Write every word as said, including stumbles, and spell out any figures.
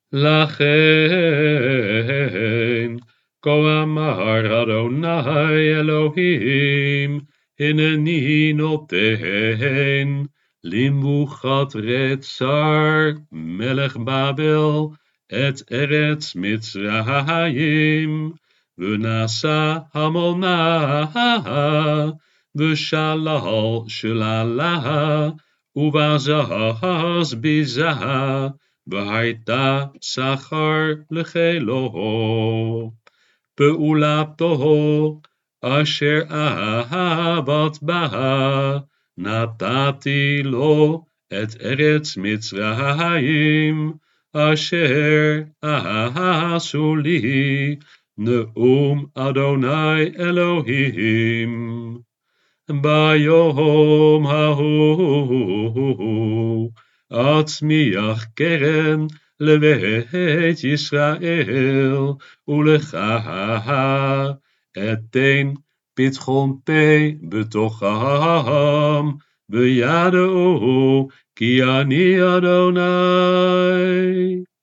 לכן כה אמר אדוני אלוהים, הנני נותן לנבוכדרצר מלך בבל את ארץ מצרים, ונשא המונה ושלל שללה ובזז ביזה, והייתה שכר לחילו. פעולתו אשר אהבת בה נתתי לו את ארץ מצרים, אשר עשו לי נאום אדוני אלוהים. ביום ההוא אצמיח קרן לבית ישראל, ולך אתן פתחון פה בתוכם, וידעו כי אני אדוני.